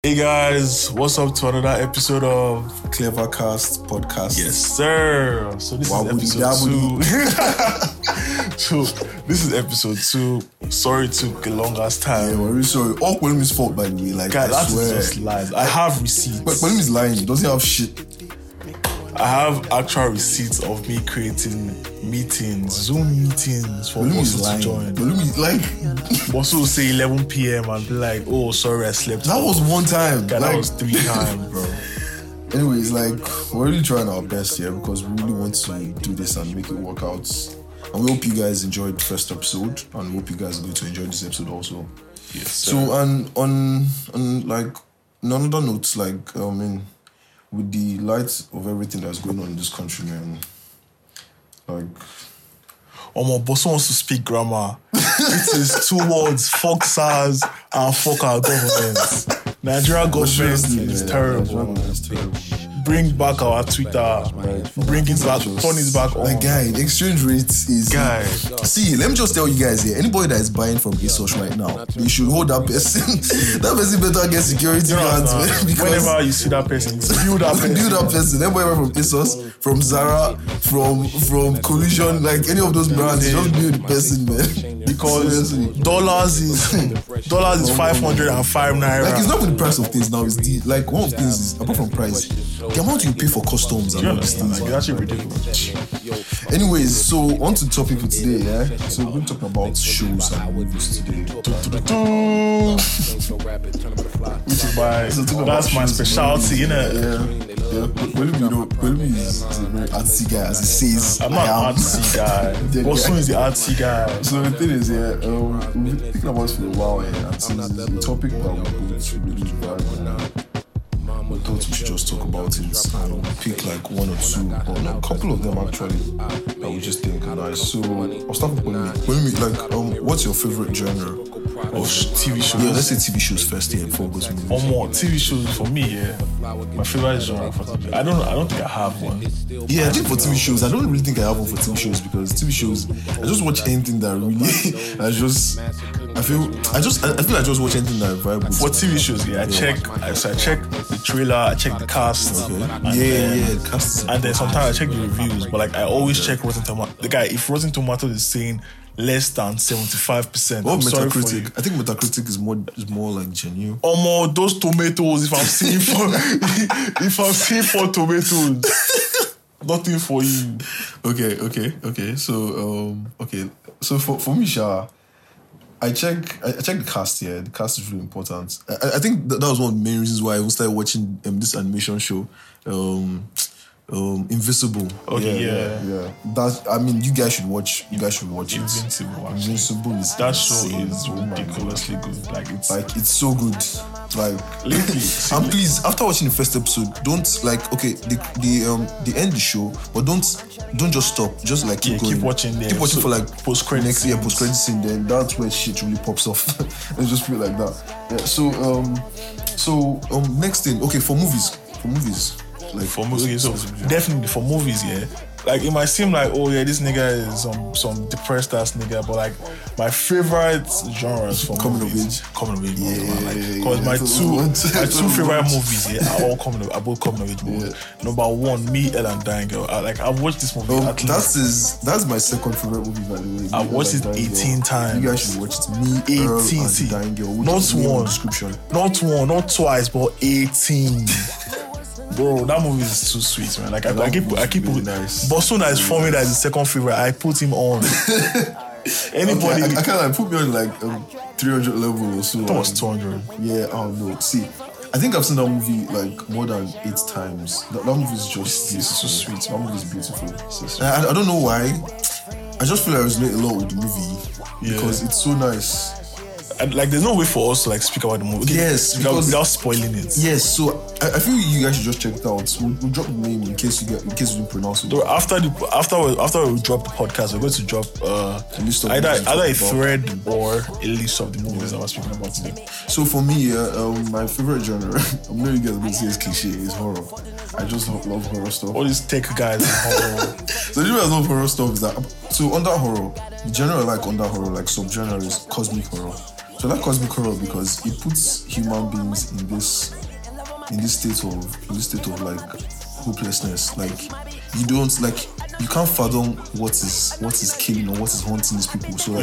Hey guys, what's up to another episode of Clevercast podcast? Yes, sir. So this is episode 2. So this is episode 2. Sorry it took a long ass time. Yeah, we're really sorry. All Kwelimi's fault, by the way. Like, Guys, I that's swear. just lies. I have receipts. But Kwelimi's lying. He doesn't have shit. I have actual receipts of me creating meetings, Zoom meetings for Kwelimi's Bosu to lying. join. Kwelimi's like, Bosu will say 11 p.m. and be like, oh, sorry, I slept. that was one time. Guy, like, that was 3 times, bro. Anyways, like, we're really trying our best here because we really want to do this and make it work out. And we hope you guys enjoyed the first episode, and we hope you guys are going to enjoy this episode also. Yes, sir. So, and on like, on another note, like, with the light of everything that's going on in this country, man, like, Bosu wants to speak grammar. It is 2 words, fuck SARS and fuck our government. Nigeria government is terrible. Bring back our Twitter. Bring it back, turn it back on. Like, guy, the exchange rate is... Guy. See, let me just tell you guys here, anybody that is buying from ASOS right now, you should hold that person. That person better get security guards, man. Because whenever you see that person, build that person. build that person. Everybody from ASOS, from Zara, from Collision, like any of those brands, just build the person, man. Because dollars is 505 naira. Like, it's not with the price of things now. It's the, like, one of the things is, apart from price, the amount you pay for customs and all these things. Like, it's actually ridiculous. Anyways, so on to the topic for today, yeah? So we're talking about shows and movies today. Which is that's my specialty, innit? Yeah. Kwelimi is a very artsy guy, as he says. I'm not an artsy guy. Bosu is the artsy guy. So the thing is, we've been thinking about this for a while, and since it's a topic that we both really vibe on, we thought we should just talk about it and pick like 1 or 2, or a couple of them actually, that we just think are nice. So I'll start with Kwelimi. Like, what's your favorite genre of TV shows? Yeah, let's say TV shows first here before we go to movies. Or more TV shows for me, yeah. My favorite genre for TV. I don't think I have one. Yeah, I think for TV shows, I don't really think I have one for TV shows, because TV shows, I just watch anything that really, I feel I just watch anything that I vibe with. For TV shows, yeah, I check the trailer, I check the cast. Okay. And the cast. And then sometimes I check the reviews, but like I always check Rotten Tomatoes. The guy, if Rotten Tomatoes is saying less than 75%, Or I'm sorry for Metacritic. you. I think Metacritic is more like genuine. Those tomatoes, if I'm seeing 4 tomatoes, nothing for you. Okay. So for me, Sha, I check the cast here. The cast is really important. I think that was one of the main reasons why I even started watching this animation show, Invisible. Okay, yeah. That, I mean, you guys should watch it. Invincible, actually. Invincible is That show insane. is Oh my ridiculously God. good. Like It's so good. Like, lately. and please, after watching the first episode, don't they end the show, but don't just stop. Just like keep going. Keep watching for like post-credit next year, post-credit scene. Then that's where shit really pops off. Let's just feel like that. Yeah. So next thing. Okay, for movies. Like For movies, so definitely for movies, yeah. Like it might seem like, oh yeah, this nigga is some depressed ass nigga, but like my favorite genres for Coming of movies, Yeah, because my two favorite movies, yeah, are both coming of age movies. Yeah. Number 1, Me, Elle and Dying Girl. I've watched this movie at least. that's my second favorite movie, by the way. I've watched it 18 times. You guys should watch it. Me, Earl, and the Dying Girl. Not one, description. Not 1, not twice, but 18. Bro, that movie is too sweet, man. Like I keep really nice. Bosu that is forming that is his second favorite. I put him on. Anybody, I can't like put me on like 300 level or so. that was 200. Yeah, oh no. See, I think I've seen that movie like more than 8 times. That movie is just This is so beautiful. sweet. That movie is beautiful. I don't know why. I just feel I resonate a lot with the movie because it's so nice. And like, there's no way for us to like speak about the movie. Yes, without spoiling it. Yes, so I feel you guys should just check it out. We'll drop the name in case you didn't pronounce it. So after we drop the podcast, we're going to drop A list of either movies to a talk thread or a list of the movies that we're speaking about today. So for me, my favorite genre, I'm not you guys going to say it's cliche, is horror. I just love horror stuff. All these tech guys in horror. So the reason I love horror stuff is that, so under horror, the genre I like under horror, like subgenre is cosmic horror. So that cosmic horror because it puts human beings in this state of like hopelessness. Like you can't fathom what is killing or what is haunting these people. So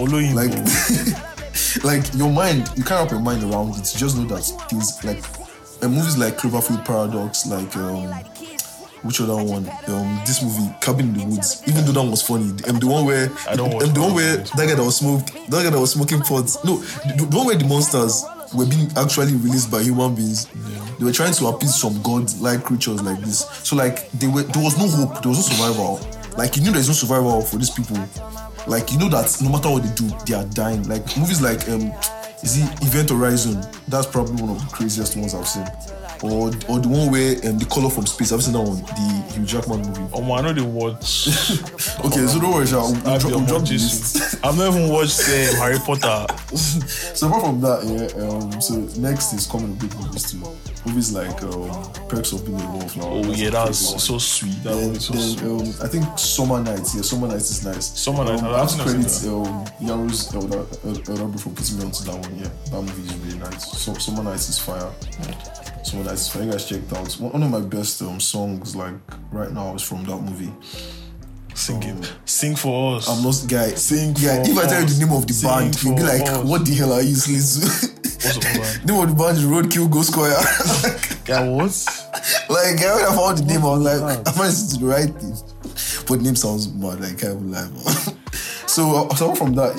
like your mind, you can't wrap your mind around it. You just know that things like movies like Cloverfield Paradox, like which other one? This movie, Cabin in the Woods. Even though that was funny, the one where that guy that was smoking pots. No, the one where the monsters were being actually released by human beings. Yeah. They were trying to appease some god-like creatures like this. So like there was no hope. There was no survival. Like you knew there's no survival for these people. Like you know that no matter what they do, they are dying. Like movies like is it Event Horizon? That's probably one of the craziest ones I've seen. Or the one where The Color from Space. I've seen that one, the Hugh Jackman movie. I know they watch. Okay, so don't worry, we'll drop the list. I've never even watched Harry Potter. So apart from that, so next is coming big movies too. Movies like Perks of Being a Wallflower. Oh yeah, that's so sweet. That one is so sweet. I think Summer Nights. Yeah, Summer Nights is nice. Summer Nights. I have to credit Yaro's Eldabu for putting me onto that one. Yeah, that movie is really nice. So Summer Nights is fire. So that's you guys checked out. One of my best songs like right now is from that movie. Sing for us. I'm not guy. Sing for if I tell you the name of the band, you'll be like, what the hell are you listening to? What's the band? Name of the band is Roadkill Go Square. Yeah, what? Like when I found the name, I was like, I might listen to the right thing. But the name sounds bad, like I can't even lie. So from that,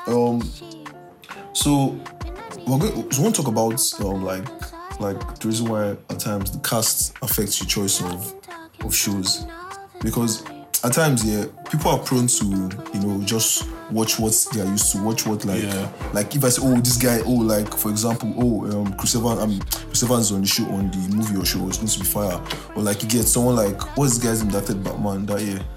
so we're going to talk about like the reason why at times the cast affects your choice of shows, because at times people are prone to just watch what they are used to, watch what like if I say this guy like for example Chris Evans on the show, on the movie or show, it's going to be fire, or like you get someone like what's this guy's name that did Batman that year,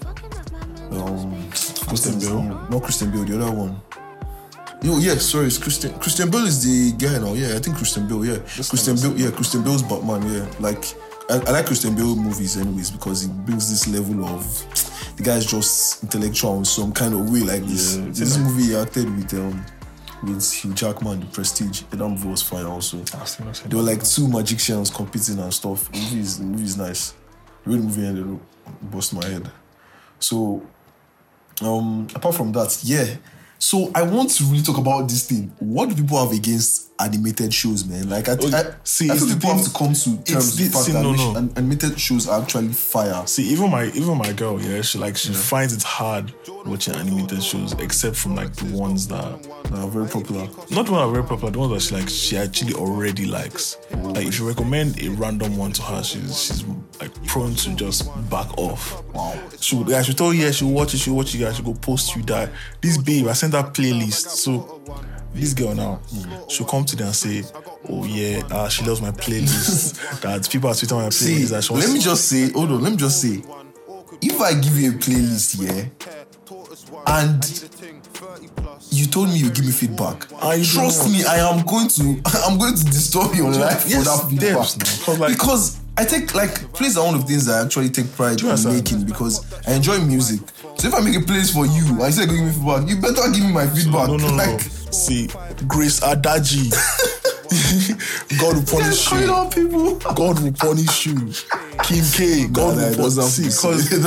Christian Bale, not Christian Bale, the other one. Sorry, it's Christian Bale is the guy now. Yeah, I think Christian Bale. Yeah, Christian Bale's Batman. Yeah, like I like Christian Bale movies anyways because it brings this level of the guy's just intellectual in some kind of way. Like this. Yeah, this movie he acted with Hugh Jackman, The Prestige. That movie was fire also. There were like two magicians competing and stuff. The movie is nice. The real movie ended up bust my head. So apart from that, so I want to really talk about this thing. What do people have against animated shows, man? Like I think people have to come to terms with the fact that animated shows are actually fire. See, even my girl, she finds it hard watching animated shows, except from like the ones that are very popular. Not the ones that are very popular, the ones that she actually already likes. Like if you recommend a random one to her, she's like prone to just back off. Wow. She'll tell you, she'll watch it, she'll go post you that this babe, I sent her playlist. So this girl now, she'll come to them and say, she loves my playlist. That people are tweeting my playlist. See, let me just say, if I give you a playlist, and you told me you give me feedback, trust me, I'm going to disturb your life for that feedback. Because I take plays are one of the things I actually take pride in making because I enjoy music. So if I make a playlist for you, I say give me feedback, you better give me my feedback. No. See, Grace Adaji. God will punish you. God will punish you. Kim K. God will punish you.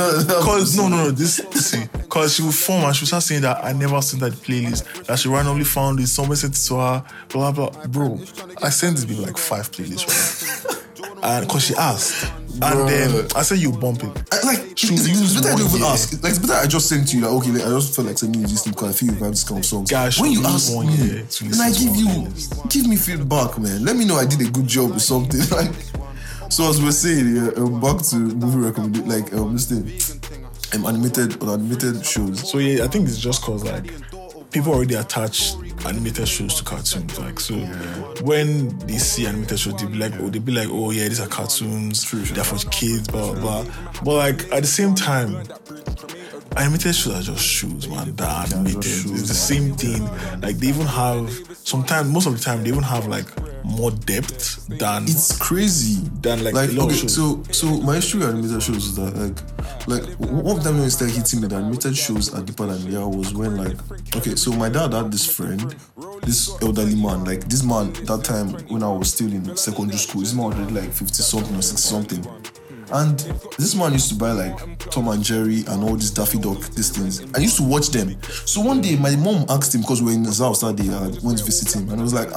Because she will form and she will start saying that I never sent her the playlist, that she randomly found it, someone sent it to her, blah blah blah. Bro, I sent this like 5 playlists right? And because she asked, and then I said you bump it. It's better I don't even ask. Like it's better I just send to you I just felt like sending you this thing because I feel you have this kind of songs. Gosh, when you ask me, then I give me feedback, man. Let me know I did a good job or something. Like so as we're saying, back to movie recommendation, like this thing, animated shows. So I think it's just cause like people already attach animated shows to cartoons. Like when they see animated shows, they'll be like, these are cartoons, they're for kids, blah blah blah. But like at the same time, animated shows are just shows, man. They're animated. It's the same thing. Like they even have sometimes, most of the time, they even have like more depth than It's crazy. Than like okay, a lot of shows. so my history with animated shows is that like one of them when it started hitting me that animated shows are deeper than real was when okay, so my dad had this friend, this elderly man, like this man that time when I was still in secondary school, this man was already like 50 something or 60 something. And this man used to buy like Tom and Jerry and all these Daffy Duck, these things. I used to watch them. So one day my mom asked him, because we were in his house that day, I went to visit him, and I was like,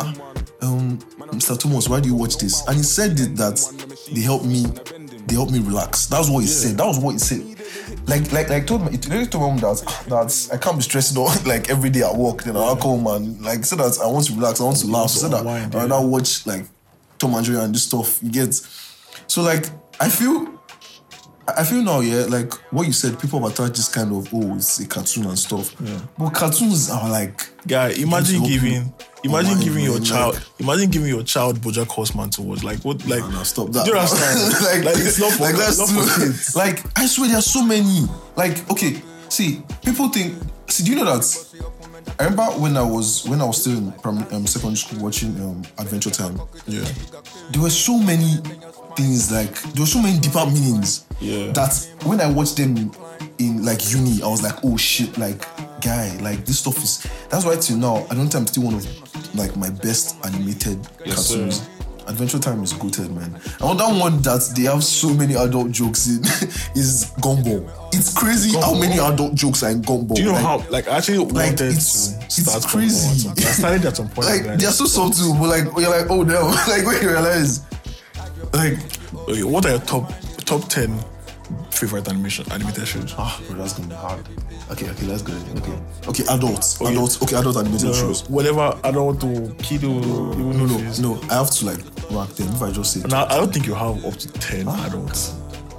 Mr. Thomas, why do you watch this? And he said that they help me relax. That's what he said. That was what he said. Like told me, it really told me that I can't be stressed out like every day at work. Then I'll come and like say that I want to relax, I want to laugh. So that I now watch like Tom and Jerry and this stuff. You get so like I feel now, like what you said, people have attached this kind of it's a cartoon and stuff. Yeah. But cartoons are like imagine giving your child BoJack Horseman to watch. Like what? Like stop that. Do you understand? like it's not for, that's not for kids. Like I swear there are so many. Like okay, see, people think. See, do you know that? I remember when I was still in secondary school watching Adventure Time. Yeah. There were so many things, like there were so many deeper meanings. Yeah. That when I watched them in like uni, I was like, oh shit, like guy, like this stuff is. That's why till now, I don't think I'm still one of like my best animated cartoons. Sir. Adventure Time is goated, man. And that one that they have so many adult jokes in is Gumball. It's crazy how many adult jokes are in Gumball. Do you know how? Like I actually wanted to start. It's crazy. I started at some point. Like they're so subtle, but like you're like, oh no, like when you realize, like, okay, what are your top 10 favorite animated shows? Bro, that's gonna be hard. Okay, let's go. Okay, adults. Okay, adult animated shows. Whatever adult or kiddo. No. I have to like rank them. If I just say, I don't think you have up to 10 adults.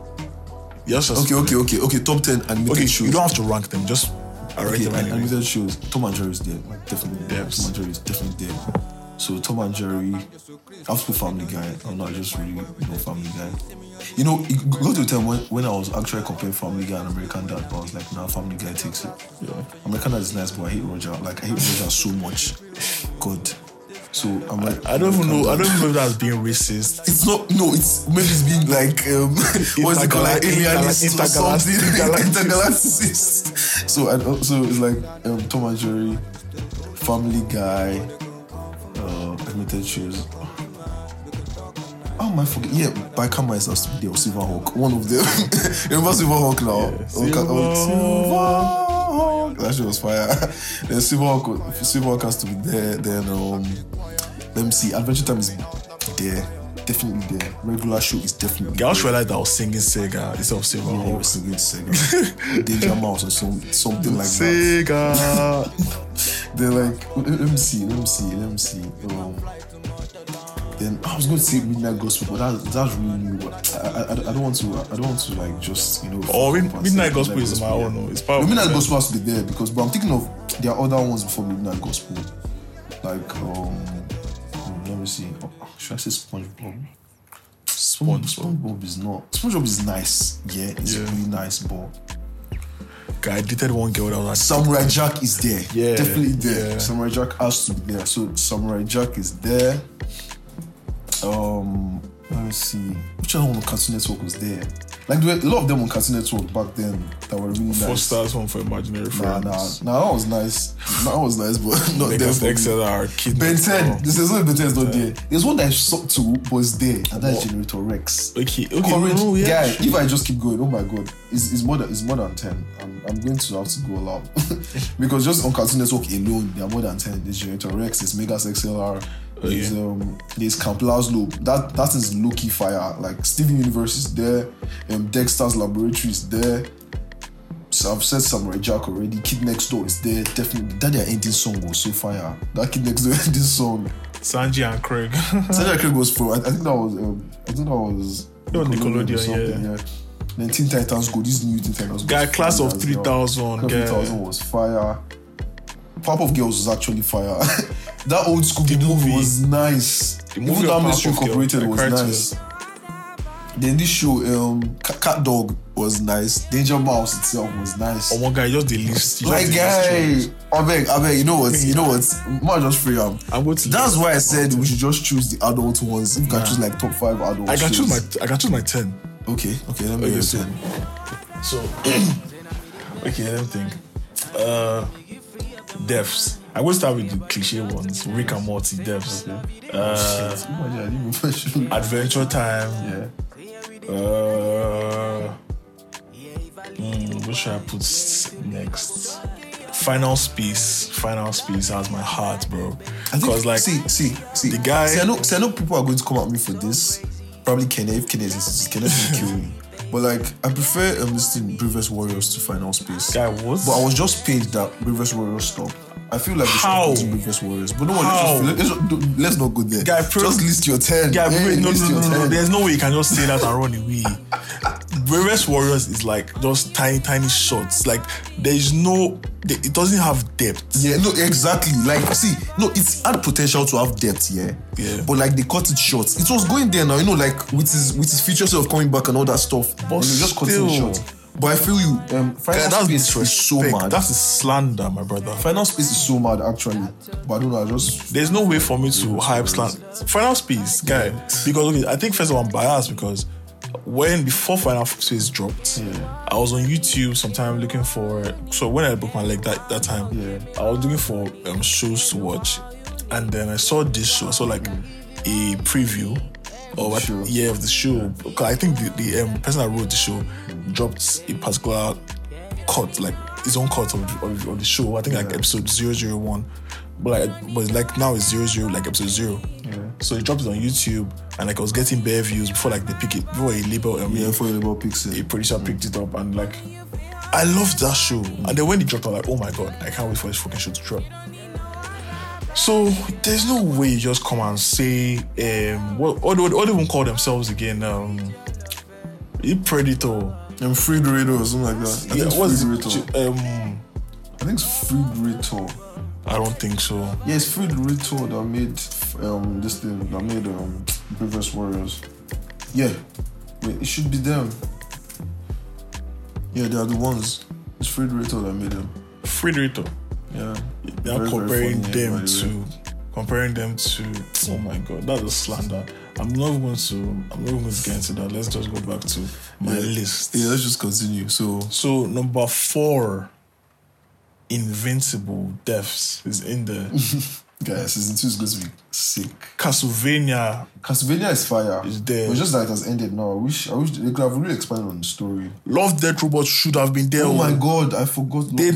Yes. Okay. Top 10 animated shows. You don't have to rank them. Just rate them anyway. Animated shows. Tom and Jerry is there. Like, definitely there. Tom and Jerry is definitely there. So Tom and Jerry. I have to put Family Guy. I'm not just really Family Guy. You know, it go to a time when I was actually comparing Family Guy and American Dad, but I was like, nah, Family Guy takes it. Yeah. American Dad is nice, but I hate Roger. Like, I hate Roger so much. God. So I'm like, I don't even know if that's being racist. It's not. No, it's maybe it's being like what's it called, like alienist or something, intergalacticist. So it's like Tom and Jerry, Family Guy, animated shows. How am I forget? Yeah, Biker Mice has to be there, or Silverhawk. One of them. Remember Silverhawk now? Yeah, Silverhawk. That shit was fire. Then Silverhawk has to be there. Then let me see. Adventure Time is there. Definitely there. Regular show is definitely there. I just realized I was singing Sega instead of Silverhawk. Yeah, I was singing Sega. Danger Mouse or something like Sega. That. They're like, let me see. Then I was going to say Midnight Gospel, but that's really new. I don't want to like just Midnight Gospel is my own. It's part of Midnight Gospel has to be there because, but I'm thinking of there are other ones before Midnight Gospel, like let me see. Should I say SpongeBob? SpongeBob is not. SpongeBob is nice. Yeah, it's really nice, but. I dated one girl that was like Samurai Jack is there. Yeah, definitely there. Yeah. Samurai Jack has to be there. So Samurai Jack is there. Let me see. Which other one on Cartoon Network was there? Like there were a lot of them on Cartoon Network back then that were really nice. 4 stars one for Imaginary Friends. Nah, that was nice. That was nice, but not there for XLR, Kid. Ben 10. This is Ben 10 is not there. There's one that I saw too, but it's there, and that's Generator Rex. Okay. Courage, guy. If I just keep going, oh my god, it's more than 10. I'm going to have to go all out because just on Cartoon Network alone, there are more than 10. There's Generator Rex, there's Megas XLR. There's Camp Lazlo. That is low-key fire. Like Steven Universe is there, Dexter's Laboratory is there. So I've said Samurai Jack already. Kid Next Door is there, definitely. That their ending song was so fire. That Kid Next Door ending song. Sanji and Craig. Sanji and Craig was pro. I think that was Nickelodeon, yeah. Then Teen Titans Go. This new Teen Titans Go. Guy, Class of 3000. 3000 was fire. Powerpuff Girls was actually fire. That old Scooby movie was nice. Even that Mystery Incorporated was nice. Then this show, Cat Dog was nice. Danger Mouse itself was nice. Oh my guy, just the list. Like guy, I beg, you know what? Might just free up. That's why I said we should just choose the adult ones. If you can choose like top 5 adult. I can choose my 10. Okay, let me so 10. So okay, let me think. Devs. I will start with the cliche ones. Rick and Morty devs. Adventure Time. Yeah. What should I put next? Final Space has my heart, bro. Because like, see, the guy. I know people are going to come at me for this. Probably Kenneth will kill me. But like, I prefer this thing, Previous Warriors to Final Space. Guy, what? But I was just paid that Previous Warriors stopped. I feel like we should put in Previous Warriors. But no one, let's not go there. Guy, just list your 10. Guy, no. There's no way you can just say that and run away. Previous Warriors is like just tiny shots. Like it doesn't have depth. Yeah, no, exactly. Like, it's had potential to have depth, yeah. But like they cut it short. It was going there now, like with his future self coming back and all that stuff. But just cutting it short. But I feel you. Final Space is so mad. That's a slander, my brother. Final Space is so mad, actually. But I don't know. There's no way for me to hype slander. Final Space, guy. Because I think first of all I'm biased because before Final Space dropped, I was on YouTube sometime looking for. So when I broke my leg that time, I was looking for shows to watch, and then I saw this show. I saw like a preview of the show. Because I think the person that wrote the show dropped a particular cut, like his own cut of the show. I think like episode 001. But now it's 00, like episode 0. So he dropped it on YouTube, and like I was getting bare views before like they pick it, before a label before a label picks it. A producer picked it up, and like I loved that show. And then when it dropped, I was like, oh my god, I can't wait for this fucking show to drop. So there's no way you just come and say what do they even call themselves again? Predator. Freedrator or something like that. I think it's Freedrator. I don't think so. Yeah, it's Freedrator that made this thing, that made Previous Warriors. Yeah. Wait, it should be them. Yeah, they are the ones. It's Freedrator that made them. Freedrator? Yeah. They're comparing them to oh my god, that's a slander. I'm not going to get into that. Let's just go back to my list. Yeah, let's just continue. So number 4, Invincible Devs is in there. Guys, season 2 is going to be sick. Castlevania is fire. Is there. But just that it has ended now. I wish they could have really expanded on the story. Love Death Robot should have been there. Oh my god, I forgot. They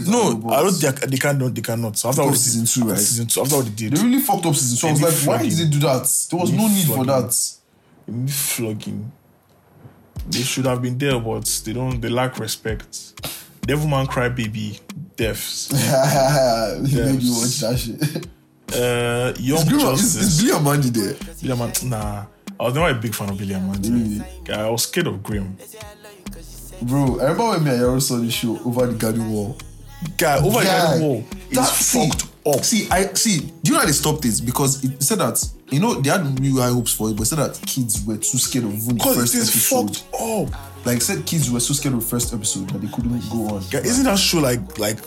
cannot. So after all season 2, right? Season 2, after what they did. They really fucked up season 2. I was like, why did they do that? There was no need for that. Flogging. They should have been there, but they lack respect. Devilman Crybaby, Devs. You made me watch that shit. Young Justice. Is Billy Amandi there? Billy Amandi, nah. I was never a big fan of Billy Amandi. Really? I was scared of Grimm. Bro, I remember when me and Yaro saw the show Over the Garden Wall. The Garden Wall is fucked up. See, do you know how they stopped it? Because it said that, they had real high hopes for it, but it said that kids were too scared of even the first episode. Fucked up. Like, said kids were so scared of the first episode that they couldn't go on. Yeah, isn't that show like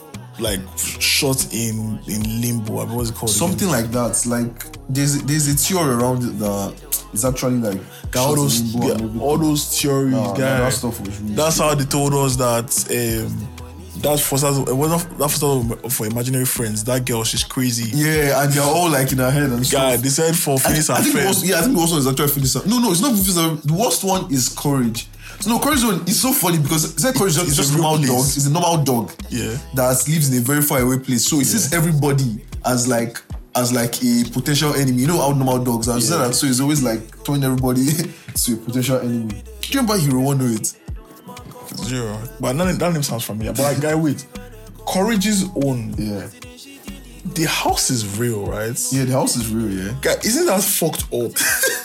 shot in limbo? I mean, what's it called? Something like that. Like there's a theory around it that it's actually like all those theories, guys. That stuff was really that's how they told us that that for imaginary friends. That girl, she's crazy. Yeah, and they're all like in her head and stuff. God, they said for Phineas and Ferb. I think the worst one is actually Phineas. No, it's not Phineas. The worst one is Courage. So no, Courage one is so funny because Courage is just a normal dog. It's a normal dog. Yeah. That lives in a very far away place. So it sees everybody as like a potential enemy. You know how normal dogs are. So it's always like turning everybody to a potential enemy. Do you remember Hero 1 it? 0. But that name sounds familiar. But like, guy, wait. Courage's own. Yeah. The house is real, right? Yeah, the house is real, yeah. Guy, isn't that fucked up?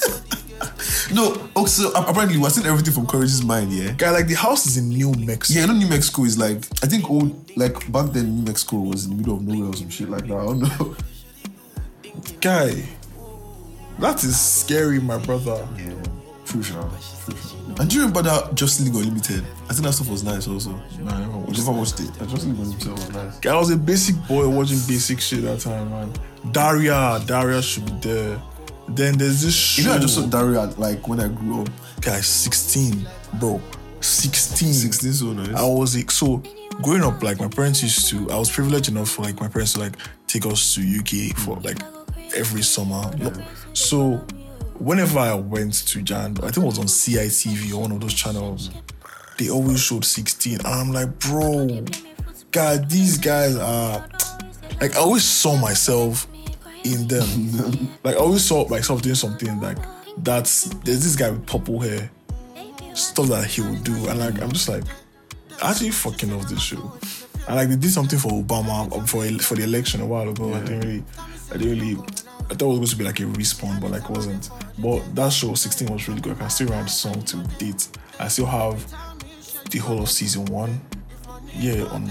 No, so apparently we're seeing everything from Courage's mind, yeah? Guy, like the house is in New Mexico. Yeah, New Mexico is like, I think back then New Mexico was in the middle of nowhere or some shit like that. I don't know. Guy, that is scary, my brother. Yeah. True, sure. And do you remember that Justice League Unlimited? I think that stuff was nice also. Nah, I never watched Never watched it. Justice League Unlimited was nice. I was a basic boy watching basic shit that time, man. Daria should be there. Then there's this show. You know, I just saw Daria like when I grew up. Guys, 16, bro. 16. 16, so nice. I was like, so growing up, like my parents used to, I was privileged enough for like my parents to like take us to UK for like every summer. Yeah. So whenever I went to Jan, I think it was on CITV or one of those channels, they always showed 16. And I'm like, bro, God, these guys are, like, I always saw myself in them. Like, I always saw myself doing something like there's this guy with purple hair, stuff that he would do. And like, I'm just like, I actually fucking love this show. And like, they did something for Obama for the election a while ago. Yeah. I thought it was going to be like a respawn, but like it wasn't. But that show 16 was really good. I can still remember the song to date. I still have the whole of season 1 on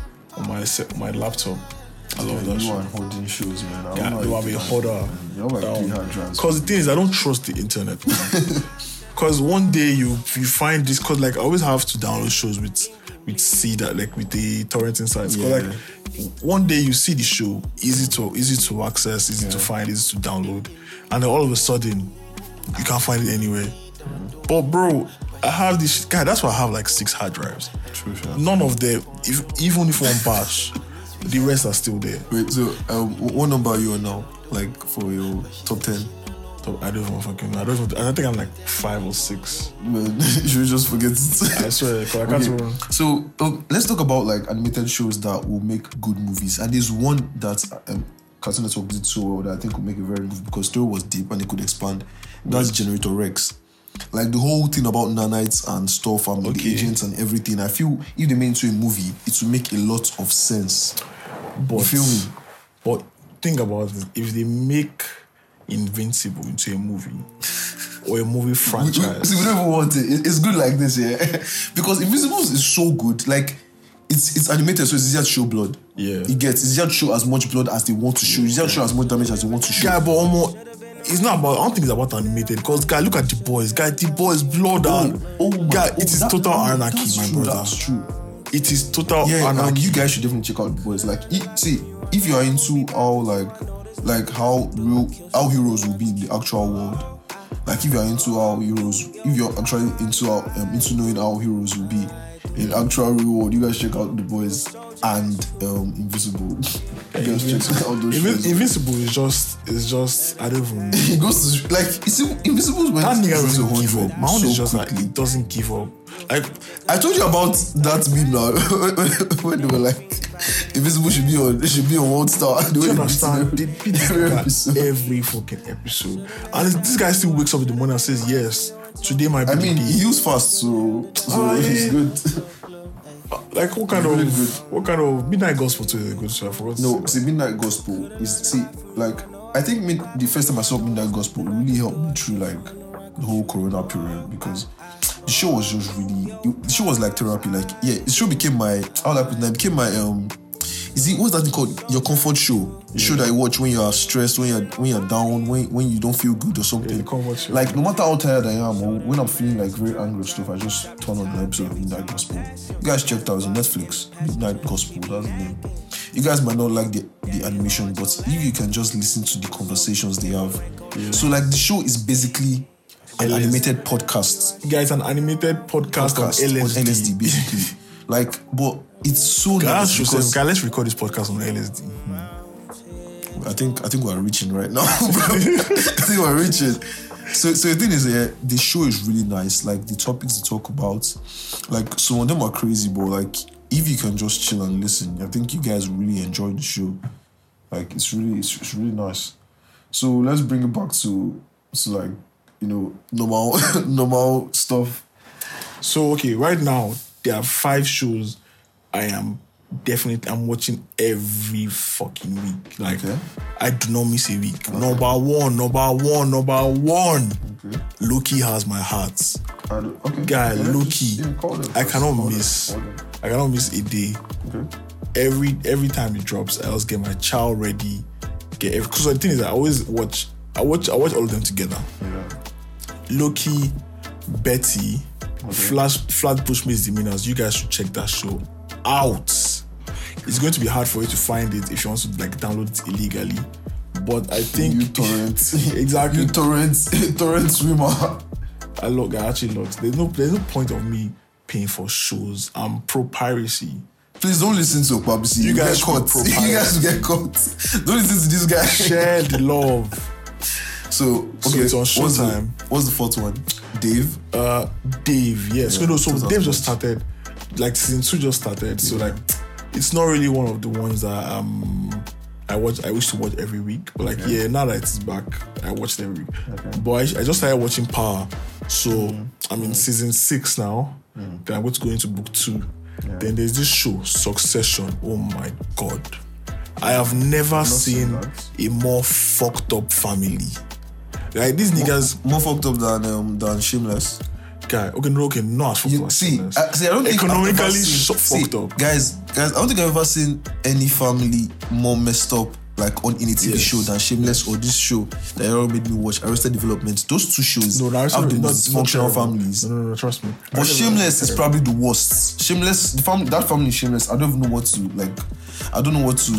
my laptop. I love that show. You are holding shows, man. You have a holder. You're like 3 hard drives. Because the thing is, I don't trust the internet. Because one day you find this, because like I always have to download shows with that, like with the torrenting sites. Because like one day you see the show, easy to access, easy to find, easy to download, and then all of a sudden you can't find it anywhere. But bro, I have this guy. That's why I have like 6 hard drives. True, sure. None of them, even if one batch, the rest are still there. Wait, so what number are you on now? Like for your top 10? I don't even fucking know. I think I'm like 5 or 6. Man, you should just forget it. I swear, because I can't remember. So let's talk about like animated shows that will make good movies. And there's one that Cartoon Network did so well that I think would make it very good because story was deep and they could expand. That's Generator Rex. Like the whole thing about nanites and stuff and the agents and everything. I feel if they made into a movie, it will make a lot of sense. But you feel me? But think about it. If they make Invincible into a movie or a movie franchise, we don't even want it. It's good like this, yeah. Because Invincible is so good. Like it's animated, so it's easier to show blood. Yeah, it's easier to show as much blood as they want to show. It's easier to show as much damage as they want to show. Yeah, but almost. It's not about. I don't think it's about animated. Because guy, look at the boys. Guy, the boys blood and it is total anarchy, my brother. That's true. It is total anarchy. You guys should definitely check out the boys. Like, see, if you are into how how heroes will be in the actual world. Like, if you are into if you're actually into knowing how heroes will be in actual real world, you guys check out the boys and Invisible. You guys check out those shows. Invincible is just I don't even. He goes to like Invisible when that nigga doesn't 100. give up. My own is just like it doesn't give up. Like I told you about that meme now when they were like Invisible should be on World Star. Do you understand? They beat every fucking episode. And this guy still wakes up in the morning and says, yes, today might be the day. He used fast, so it's good. Like what kind of Midnight Gospel too is a good show? I forgot. No, see, Midnight Gospel is I think the first time I saw Midnight Gospel, it really helped me through like the whole Corona period because the show was just the show was like therapy. Like the show became my what's that thing called? Your comfort show. The show that you watch when you are stressed, when you're down, when you don't feel good or something. The comfort show. Like no matter how tired I am or when I'm feeling like very angry or stuff, I just turn on an episode of Midnight Gospel. You guys checked out on Netflix. Midnight Gospel, that's the name. You guys might not like the animation, but if you can just listen to the conversations they have. Yeah. So like the show is basically an animated podcast. Guys, an animated podcast on LSD basically. Like, but it's so nice because let's record this podcast on LSD. I think we're reaching right now. I think we're reaching. So the thing is, the show is really nice. Like the topics they talk about, like some of them are crazy, but like if you can just chill and listen, I think you guys really enjoy the show. Like it's really nice. So let's bring it back to like normal stuff. So okay, right now there are 5 shows I'm watching every fucking week. Like I do not miss a week. Okay. Number one. Okay. Loki has my heart. Okay. Guy, Loki. I cannot miss a day. Okay. Every time it drops, I always get my child ready. Because the thing is, I watch all of them together. Yeah. Loki, Betty, Flatbush Misdemeanors. You guys should check that show out. It's going to be hard for you to find it if you want to like download it illegally. But I think uTorrent. exactly. uTorrent swimmer. I actually looked. There's no point of me paying for shows. I'm pro piracy. Please don't listen to Okpabisi. You guys get caught. You guys get caught. Don't listen to this guy. Share the love. So it's on Showtime. What's the fourth one? Dave? Dave, yes. Yeah, so Dave just started. Like season 2 just started. So like it's not really one of the ones that I wish to watch every week. But like now that it's back, I watch it every week. Okay. But I just started watching Power. So I'm in season 6 now. Then I'm going to go into book 2. Yeah. Then there's this show, Succession. Oh my God. I have never seen a more fucked up family. Like these niggas more fucked up than Shameless. Guy, okay, not as fucked up. See, I don't think economically fucked up. Guys, I don't think I've ever seen any family more messed up like in a TV show than Shameless or this show that Errol made me watch, Arrested Development. Those 2 shows have the most dysfunctional families. No, trust me. But Shameless is probably the worst. Shameless, that family Shameless, I don't even know what to like. I don't know what to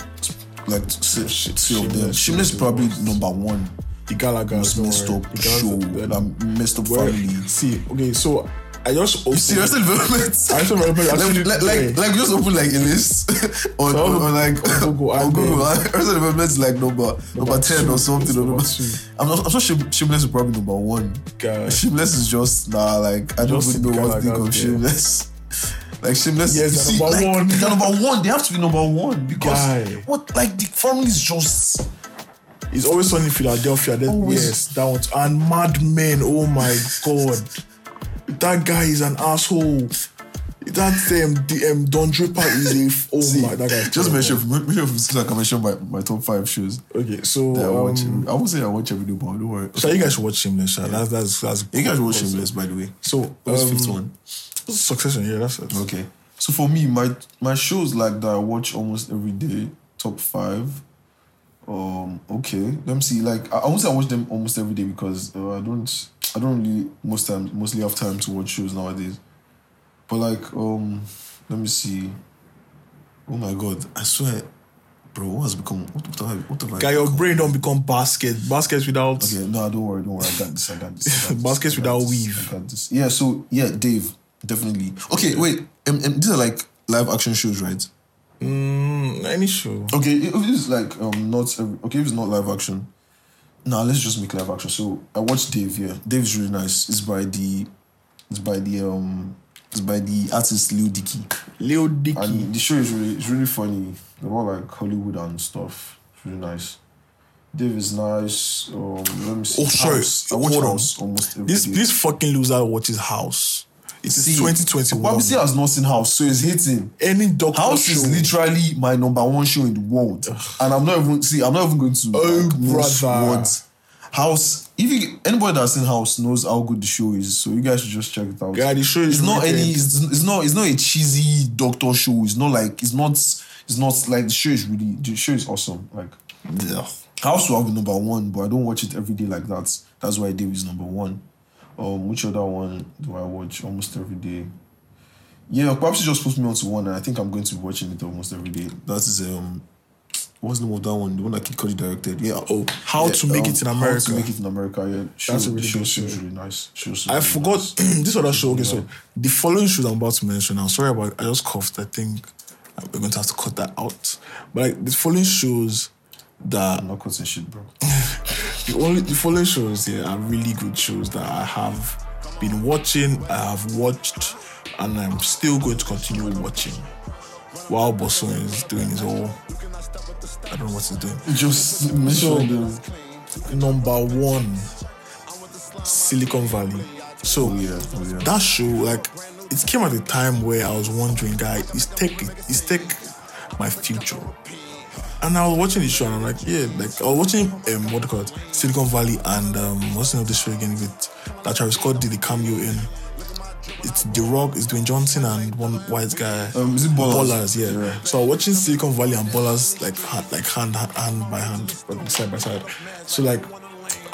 say of them. Shameless is probably number 1. The Gallagher's messed up show, messed up family. See, okay, so I just opened. See, Arrested Development. Like just open like a list on Google. Arrested Development is like number 10 or something. I'm sure Shameless is probably number 1. God. Shameless is just like I don't even know what to think of Shameless. Like Shameless, yes, number 1. They're number 1. They have to be number 1 because what? Like the family is just. It's Always Sunny in Philadelphia. Yes, that one. And Mad Men. Oh my God. That guy is an asshole. That Don Draper is that guy. Just mention since I can mention my top 5 shows. Okay, so I won't say I watch every day, but don't worry. So you guys should watch Shameless. That's you guys should watch Shameless, by the way. So what's the 5th one? Succession. Yeah, that's it. Okay. So for me, my shows like that I watch almost every day. Top 5. Okay. Let me see. Like I won't say I watch them almost every day because I don't really mostly have time to watch shows nowadays. But like let me see. Oh my God, I swear, bro, what have I Guy, your brain don't become baskets without. Okay, no, don't worry. I got this. Baskets without weave. I got this. Yeah. So yeah, Dave, definitely. Okay, wait. These are like live action shows, right? Any show. Okay, if it's like if it's not live action, let's just make live action. So I watched Dave. Yeah, Dave is really nice. It's by the artist Leo Dicky. And the show is really funny. They're more like Hollywood and stuff. It's really nice. Dave is nice. Let me see. Oh, sorry. House. I watch House almost every day. This fucking loser watches House. It's 2021. Obviously, has not seen House, so he's hating. Any doctor House show is literally my number 1 show in the world, and I'm not even going to. Oh, brother. House. Anybody that's seen House knows how good the show is, so you guys should just check it out. Yeah, the show is It's not a cheesy doctor show. It's not like the show is awesome. Like House will have been number 1, but I don't watch it every day like that. That's why Dave is number 1. Which other one do I watch almost every day? Yeah, perhaps you just put me onto one, and I think I'm going to be watching it almost every day. That is what's the name of that one? The one that Kid Cudi directed. Yeah. How to Make It in America. How to Make It in America. Yeah, that's a really good show. Really nice. I forgot this other show. Okay, so the following shows I'm about to mention. I'm sorry about. I just coughed. I think we're going to have to cut that out. But like the following shows that I'm not cutting shit, bro. The following shows here are really good shows that I have been watching, I have watched, and I'm still going to continue watching. While Bosun is doing his whole, I don't know what he's doing. Just mention number 1, Silicon Valley. So that show, like, it came at a time where I was wondering, guy, is tech my future? And I was watching the show and I'm like, I was watching Silicon Valley and what's the name of this show again with that Travis Scott did the cameo in. It's The Rock, it's Dwayne Johnson and one white guy. Is it Ballers? Ballers, yeah. So I was watching Silicon Valley and Ballers like hand by hand, side by side. So like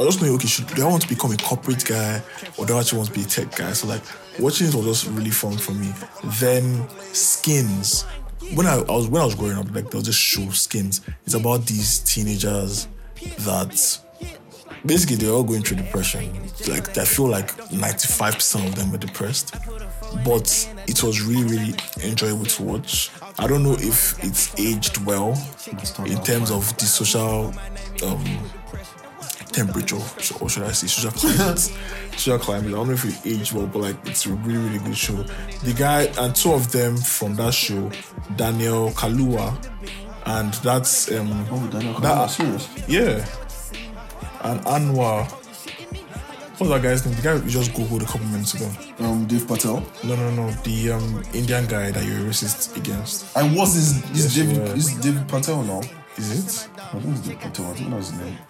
I was just knowing, okay, do I want to become a corporate guy or do I actually want to be a tech guy? So like watching it was just really fun for me. Then Skins. When I was growing up, like there was this show Skins. It's about these teenagers that basically they're all going through depression. Like I feel like 95% of them were depressed. But it was really, really enjoyable to watch. I don't know if it's aged well in terms of the social temperature, or should I say social climate. Social climate. I don't know if it aged well, but like it's a really, really good show. The guy and two of them from that show, Daniel Kaluuya, and that's Daniel Kaluuya, serious? Yeah. And Anwar. What's that guy's name? The guy we just Googled a couple minutes ago. Dev Patel? No. The Indian guy that you're racist against. I was is David Patel now. Is it? I think it's Dev Patel. I think that's his name.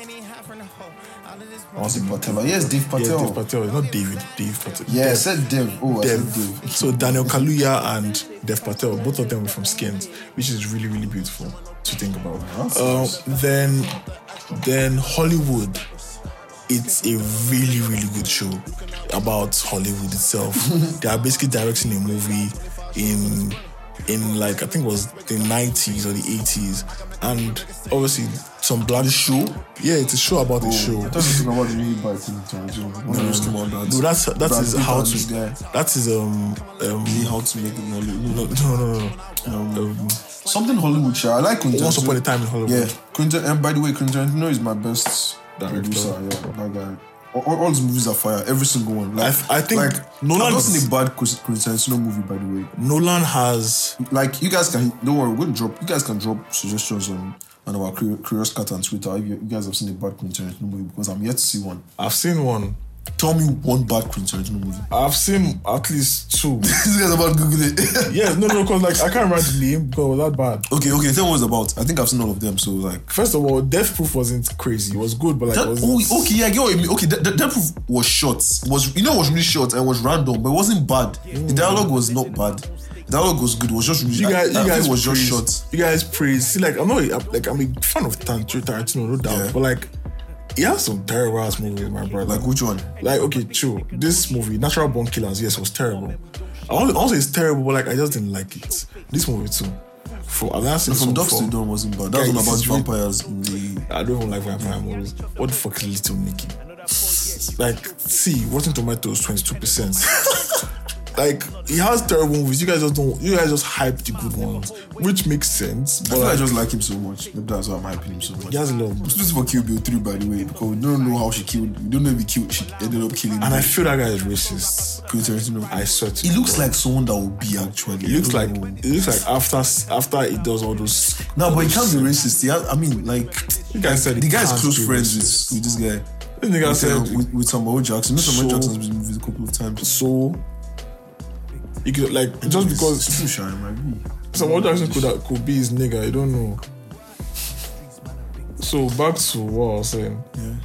Dev Patel. Yes, Dev Patel. Yeah, Dev Patel. It's not David. Dev Patel. Yeah, I said Dev. Oh, Dev. I said Dev. So Daniel Kaluuya and Dev Patel, both of them were from Skins, which is really, really beautiful to think about. Then Hollywood. It's a really, really good show about Hollywood itself. They are basically directing a movie in like, I think it was the 90s or the 80s. And obviously some black show. Yeah, it's a show about a show. I thought it was about the really bad thing. No, that is how to. That is how to make it no. Something Hollywood show. I like Quentin. Once upon a time in Hollywood. Yeah, Quentin. And by the way, Quentin Tarantino is my best producer. Yeah, that guy. All his movies are fire. Every single one. Like, I think like, Nolan. I've not seen a bad Quentin Tarantino movie, by the way. Nolan has like, you guys can, don't worry, we're going to drop. You guys can drop suggestions on our Curious Cat on Twitter if you guys have seen a bad Quentin Tarantino movie, because I'm yet to see one. I've seen one. Tell me one bad Quentin Tarantino movie. I've seen at least two. This guy's about to Google it. Yeah, no, because like I can't remember the name because it was that bad. Okay, tell me what it's about. I think I've seen all of them, so like. First of all, Death Proof wasn't crazy. It was good, but like. Okay, yeah, I get what you mean. Okay, Death Proof was short. It was really short and was random, but it wasn't bad. The dialogue was not bad. The dialogue was good. It was just really. You guys was praise, just short. You guys praise. See, like I'm a fan of Tarantino, no doubt, but like. He has some terrible ass movies, my brother. Like which one? Like, okay, true. This movie, Natural Born Killers, yes, was terrible. I won't say it's terrible, but like I just didn't like it. This movie too. From Dusk to Dawn wasn't bad. That was about vampires. I don't even like vampire movies. What the fuck is Little Nicky? Like, see, Rotten Tomatoes 22%. Like, he has terrible movies. You guys just hype the good ones, which makes sense. But I just like him so much. Maybe that's why I'm hyping him so much. He has a lot. Especially for Kill Bill 3, by the way, because we don't know how she killed. We don't know if she ended up killing. And I feel that guy is racist. I swear to you. He looks like someone that would be actually. It looks like after he does all those. No, but he can't be racist. I mean, like, you guys said the guy's close friends with this guy. This nigga said with Samuel Jackson. Samuel Jackson's been with a couple of times. So. You could like just because Samuel Jackson could be his nigga, I don't know. So back to what I was saying.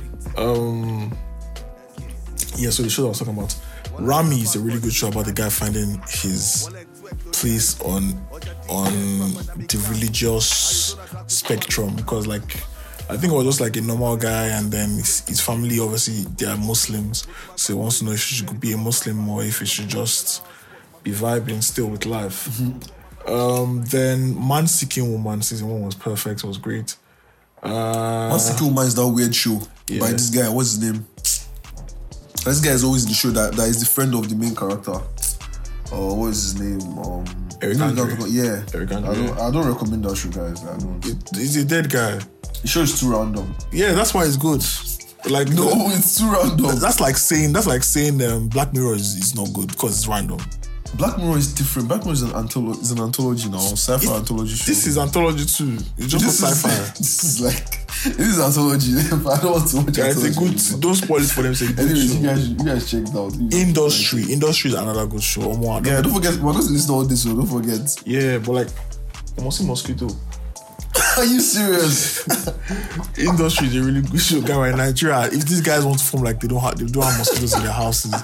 So the show I was talking about, Rami is a really good show about the guy finding his place on the religious spectrum, because like I think it was just like a normal guy, and then his family, obviously they are Muslims, so he wants to know if he should be a Muslim or if he should just be vibing still with life. Then Man Seeking Woman season 1 was perfect. It was great. Man Seeking Woman is that weird show by this guy. What's his name? This guy is always in the show that is the friend of the main character. What is his name? Eric Andre. Yeah. Eric Andre. I don't recommend that show, guys. I don't. He's a dead guy. The show is too random. Yeah, that's why it's good. Like no, it's too random. That's like saying Black Mirror is not good because it's random. Black Mirror is different. Black Mirror is an anthology now, sci-fi anthology show. This is anthology too. It's just sci-fi. This is anthology. But I don't want to watch it. It's a good. Don't spoil it for them. Anyways, you guys check it out. Industry is another good show. Yeah, don't forget. We're going to listen to all this, so don't forget. Yeah, but like, I must see Mosquito. Are you serious? Industry is a really good show. Guy in Nigeria, if these guys want to form like they don't have mosquitoes in their houses.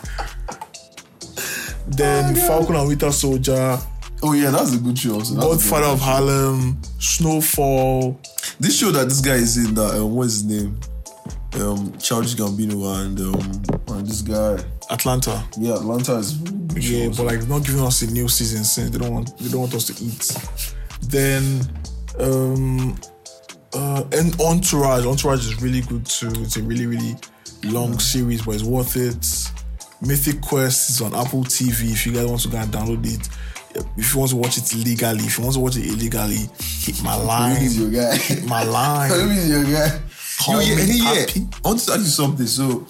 Then Falcon and Winter Soldier. Oh yeah, that's a good show also. Godfather of Harlem, Snowfall. This show that this guy is in, that what is his name? Childish Gambino and this guy. Atlanta. Yeah, Atlanta is good Yeah, shows. but like not giving us a new season since they don't want us to eat. Then and Entourage is really good too. It's a really, really long series, but it's worth it. Mythic Quest is on Apple TV if you guys want to go and download it. If you want to watch it legally, if you want to watch it illegally, hit my line. Who is your guy? Hit my line. Who is your guy? Call me happy. I want to ask you something. So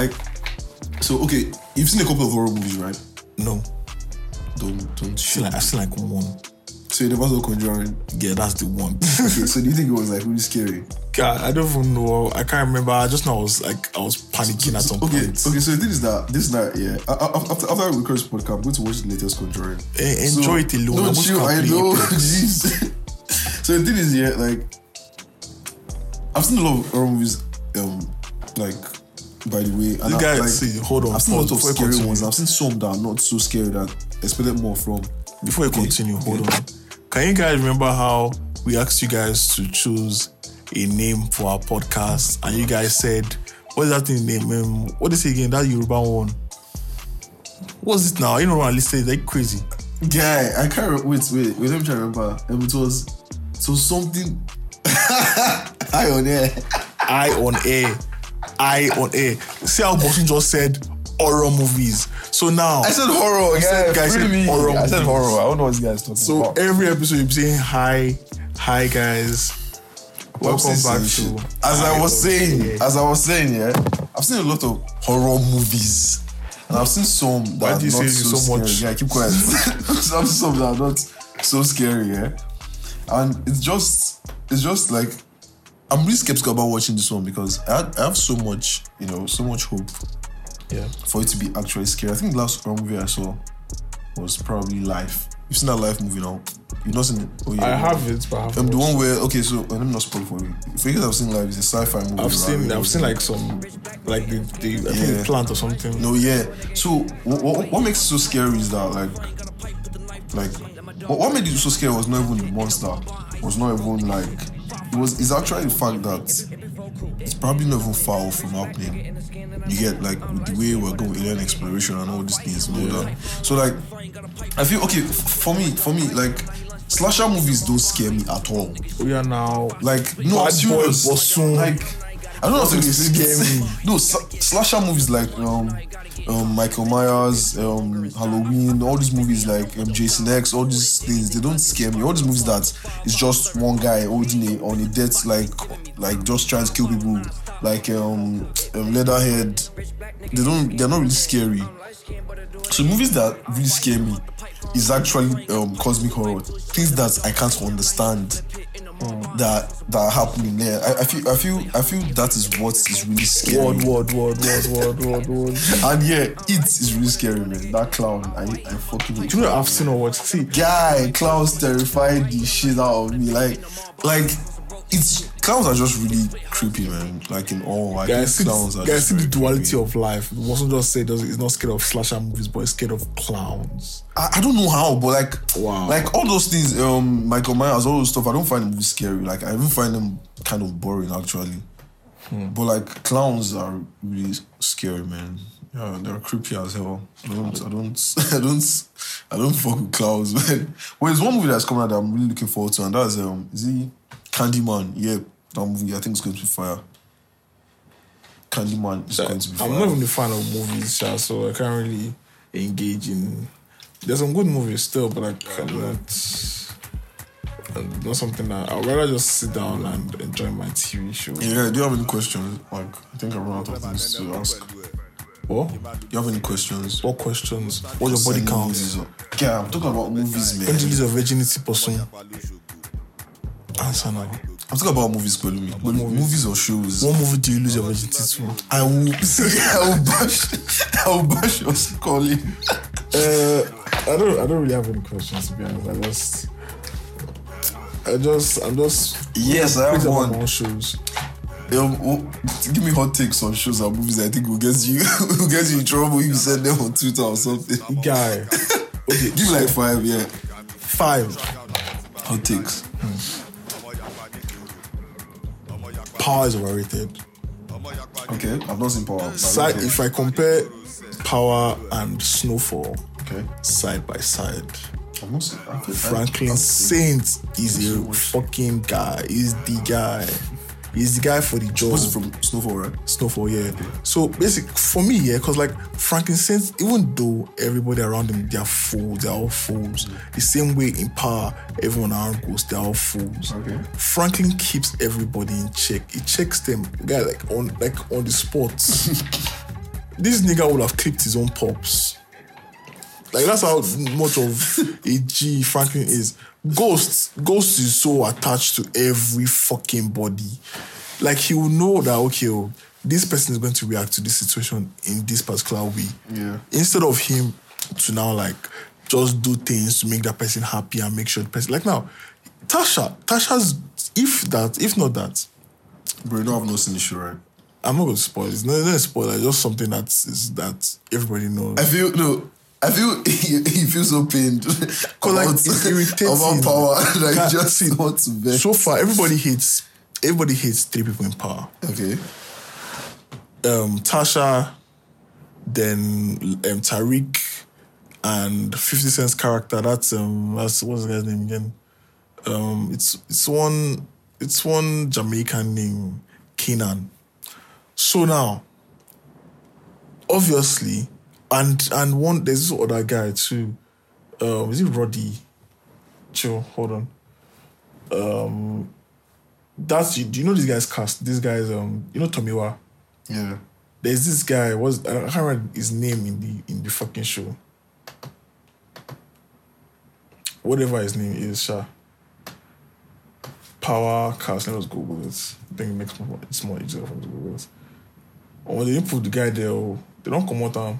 okay, you've seen a couple of horror movies, right? No. Don't shoot. I've seen like one. So you never saw Conjuring? Yeah, that's the one. Okay, so do you think it was like really scary? God, I don't even know. I can't remember. I just know I was panicking at some point. Okay, so the thing is that this night, yeah, after I record this podcast, I'm going to watch the latest Conjuring. Enjoy it alone. No, chill, I know. Jeez. So the thing is, yeah, like, I've seen a lot of horror movies, like, by the way. And This guy, like, see, hold on. I've seen a lot of Before you scary continue. ones. I've seen some that are not so scary that I expected more from. Before you continue, hold on. Can you guys remember how we asked you guys to choose a name for our podcast and you guys said, what is that thing name? What is it again? That Yoruba one. What's it now? You know what I listed? Like crazy. Guy, I can't remember. Wait, let me try to remember. It was something. Eye on air. Eye on air. See how Bosun just said horror movies. So now I said horror. guys said horror I said movies. horror. I don't know what you guys talking So about. every episode you're saying hi guys. Welcome back to. As I was saying, yeah, I've seen a lot of horror movies, and I've seen some that Why are do you not say so so scary. much? Yeah, keep quiet. So I've seen some that are not so scary, yeah, and it's just like I'm really skeptical about watching this one because I have so much hope. Yeah. For it to be actually scary. I think the last horror movie I saw was probably Life. You've seen that Life movie now? You've not seen it? Oh, yeah. I have it, but I haven't The watched one where, okay, so let me not spoil for you. If you guys have seen Life, it's a sci-fi movie. I've seen like some, like the I think the plant or something. No, yeah. So what makes it so scary is that like what made it so scary was not even the monster. Was not even like it's actually the fact that it's probably not even far off from happening. You get like with the way we're going alien exploration and all these things and all that. So like I feel okay for me like slasher movies don't scare me at all. We are now Like no, I'm Bad Boy serious. Bosun. Like I don't know how to Nothing explain scare it. No, slasher movies like Michael Myers, Halloween, all these movies like Jason X, all these things, they don't scare me. All these movies that it's just one guy holding on a death, like just trying to kill people, like Leatherhead. They're not really scary. So movies that really scare me is actually cosmic horror, things that I can't understand. That are happening there. I feel that is what is really scary. word. And yeah, it is really scary, man. That clown, I fucking hate. Do you know I've seen or watched? See, Guy, clowns terrified the shit out of me. Like clowns are just really creepy, man. Like in all, I guys, think clowns are guys, see just the very duality creepy. of life. Wasn't just say he's not scared of slasher movies, but he's scared of clowns. I don't know how, but like, Wow. like all those things, Michael Myers, all those stuff, I don't find them really scary. Like I even find them kind of boring actually. But like clowns are really scary, man. Yeah, they're creepy as hell. I don't fuck with clowns, man. Well, there's one movie that's coming out that I'm really looking forward to, and that's is he Candyman? Yeah, that movie I think is going to be fire. Candyman is going to be fire. I'm not even a fan of movies, so I can't really engage in. There's some good movies still, but like not something that I'd rather just sit down and enjoy my TV show. Yeah, do you have any questions? Like, I think I run out of things to ask. What? Do you have any questions? What questions? What's your body count? Yeah, I'm talking about movies, man. When did you lose your virginity, person? Answer now. I'm talking about movies, Pelumi. Movies or shows. What movie do you lose your virginity to? I will bash your calling. I don't really have any questions, to be honest. I'm just Yes, I have crazy about one. my own shows. Give me hot takes on shows and movies. I think will get you in trouble if you send them on Twitter or something. Guy. Okay, Give me like 5, yeah. 5. Hot takes. Power is overrated. Okay, I've not seen Power. If I compare Power and Snowfall, Okay. side by side, I've not seen. Franklin Saint is a fucking guy. He's the guy. He's the guy for the job. Was it from Snowfall, right? Snowfall, yeah. So basically, for me, yeah, because like Franklin Saint, even though everybody around him, they're fools, they're all fools. The same way in Power, everyone around goes, they're all fools. Okay. Franklin keeps everybody in check. He checks them, guy, like on the spot. This nigga would have clipped his own pops. Like that's how much of a G Franklin is. Ghost is so attached to every fucking body. Like he will know that okay, this person is going to react to this situation in this particular way. Yeah. Instead of him to now like just do things to make that person happy and make sure the person like now, Tasha's if not that. Bro, you don't have no seen the show, right? I'm not going to spoil it. It's not a spoiler. It's just something that everybody knows. I feel he feels so pained Because like it's irritating about Power. Like just want to bet. So far, everybody hates 3 people in Power. Okay. Tasha, then Tariq, and 50 Cent's character. That's what's the guy's name again? It's one Jamaican named Kenan. So now, obviously, and one there's this other guy too. Is it Roddy? Chill, hold on. Do you know this guy's cast? This guy's you know Tomiwa? Yeah. There's this guy, I can't remember his name in the fucking show. Whatever his name is, Sha. Power cast, let us Google it. I think it's more easier for me to Google it. Or when they didn't put the guy there, they don't come out.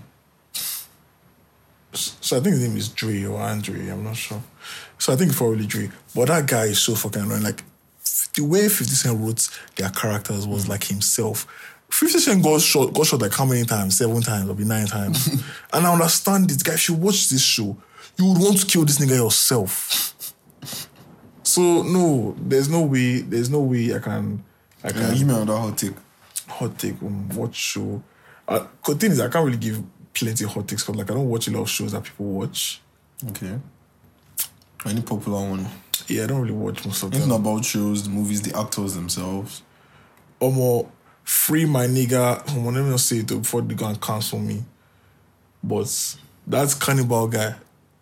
So I think his name is Dre or Andre, I'm not sure. So I think it's probably Dre. But that guy is so fucking annoying. Like, the way 50 Cent wrote their characters was like himself. 50 Cent got shot like how many times? 7 times or 9 times. And I understand this guy. If you watch this show, you would want to kill this nigga yourself. So no, there's no way I can Give me another hot take. What show? The thing is, I can't really give plenty of hot takes because like I don't watch a lot of shows that people watch. Okay. Any popular one? Yeah, I don't really watch most of them. Anything about shows, the movies, the actors themselves? Free my nigga. Let me not say it before they go and cancel me. But that's Cannibal guy.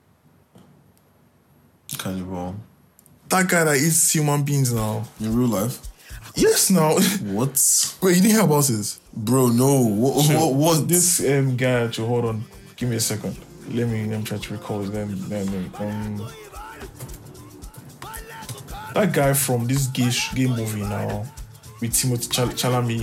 Cannibal. That guy that eats human beings now. In real life? Yes, now. What? Wait, you didn't hear about it? Bro, no. What? This guy, actually, hold on. Give me a second. Let me try to recall his name. That guy from this gay movie now with Timothy Chalamet.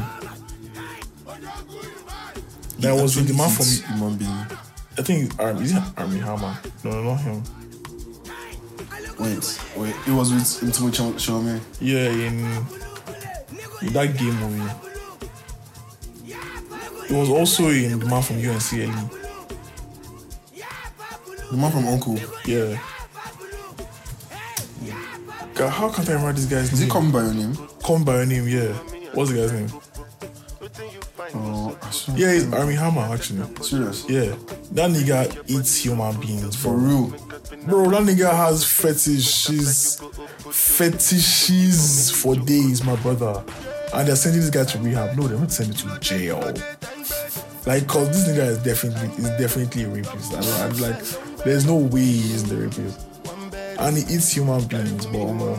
That was with the man from human being. I think is it Armie Hammer? No, not him. Wait. It was with Timothy Chalamet. Yeah, in that gay movie. It was also in the man from UNCLE. The man from Uncle. Yeah. God, how can't I remember this guy's name? Is he Call Me By Your Name? Call Me By Your Name, yeah. What's the guy's name? Yeah, it's Armie Hammer, actually. Serious? Yeah. That nigga eats human beings, For real? Bro, that nigga has fetishes for days, my brother. And they're sending this guy to rehab. No, they're not sending him to jail. Like, cause this nigga is definitely a rapist. I'm like, there's no way he isn't a rapist. And he eats human beings, but Well,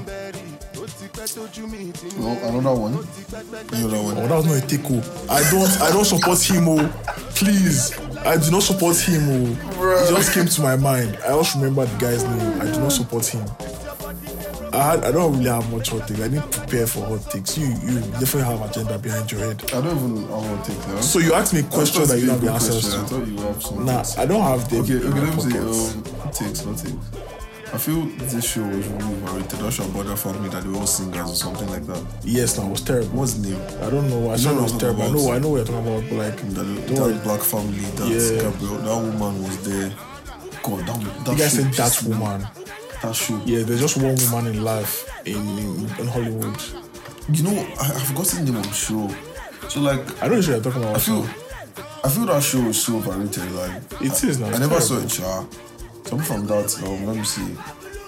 another one. Oh, that was not a tickle. I don't support him, please. I do not support him, It just came to my mind. I also remember the guy's name. I do not support him. I don't really have much hot takes. I didn't prepare for hot takes. You definitely have agenda behind your head. I don't even have hot takes. Huh? So you asked me a question that you don't have the answers to. I thought you have some. Nah, I don't have the. Okay, let me say hot takes. I feel this show was really overrated. I should about that family that they were all singers or something like that. Yes, no, it was terrible. What's the name? I don't know. I saw it was terrible. I know what you're talking about, but like that black family, Gabriel, that woman was there. God, that you guys said that woman. That show. Yeah, there's just one woman in life in Hollywood. You know, I've forgotten the name of the show. So like, I don't know what you're talking about. I feel that show is so overrated. Like, it is now. I never saw it. Something from that. Let me see.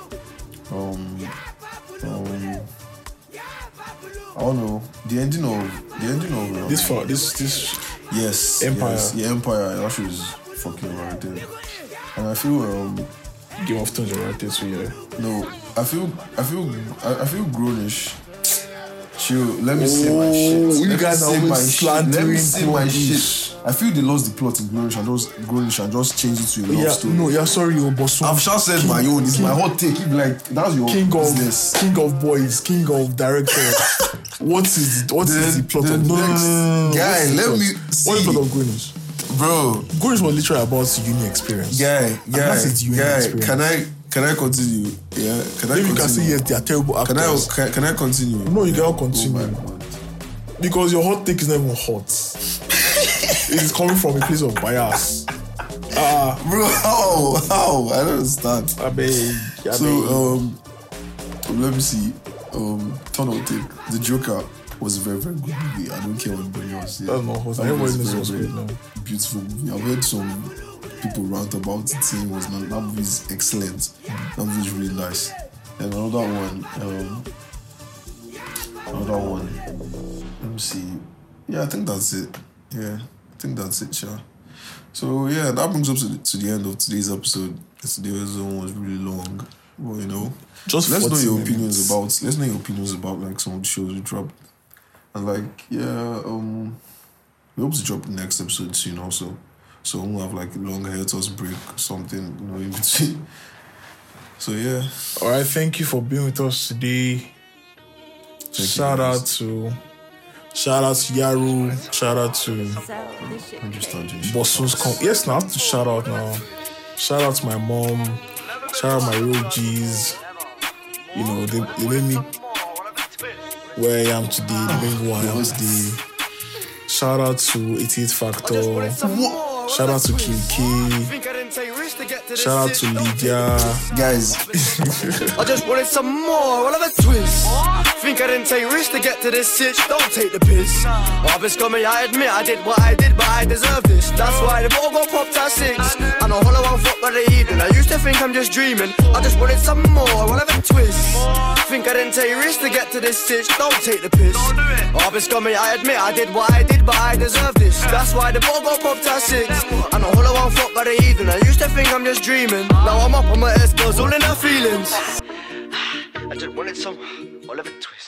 I don't know. The ending of this. Yes, Empire. Yes, the Empire. That show is fucking overrated. And I feel Game of Thrones overrated too. Yeah. No, I feel grownish. Chill. Let me say my shit. You guys are always slandering. Let me say my shit. I feel they lost the plot in Grownish and just changed it to a love story. No, yeah, sorry, Bosun. I've just said my own. It's my hot take. Like, that's your business. King of boys, king of directors. What is the plot of next? Guy, let me see. What is the plot of Grownish? Bro, Grownish was literally about uni experience. That's its uni experience. Can I continue? Yeah. Can I continue? You can say yes, they are terrible actors. Can I continue? No, you cannot continue. Oh my God. Because your hot take is not even hot. It is coming from a place of bias. Bro, how? I don't understand. So, let me see. Turn out take. The Joker was a very, very good movie. I don't care what anybody else says. That's not hot. Everybody knows it was good now. Beautiful movie. I've heard some people rant about it saying that movie is excellent. That movie is really nice. And another one. Let me see. Yeah, I think that's it. Yeah, I think that's it, yeah. So yeah, that brings us to the end of today's episode. Today's one was really long. Well, you know. Just let's know your opinions about like some of the shows we dropped. And like, yeah, we hope to drop the next episode soon also. So we'll have like a long hiatus break, something, in between. So yeah. Alright, thank you for being with us today. Shout out to Yaru. Shout out to Bosun's yes, now I have to shout out now. Shout out to my mom. Shout out my real G's. They made me where I am today. They made me who I am today. Shout out to 88 Factor. Shout out to Kim K. Shout out to Lydia. Guys. I just wanted some more, I'll have a twist. Think I didn't take risks to get to this sitch, don't take the piss. I've been scummy, I admit I did what I did, but I deserve this. That's why the ball got popped at 6. And a hollow one fuck by the evening. I used to think I'm just dreaming. I just wanted some more, I'll have a twist. Think I didn't take risks to get to this sitch, don't take the piss. I've been scummy, I admit I did what I did, but I deserve this. That's why the ball got popped at 6. And a hollow one fuck by the evening. I used to think I'm just dreaming. Now I'm up on my S girls, all in her feelings. I just wanted some, all of a twist.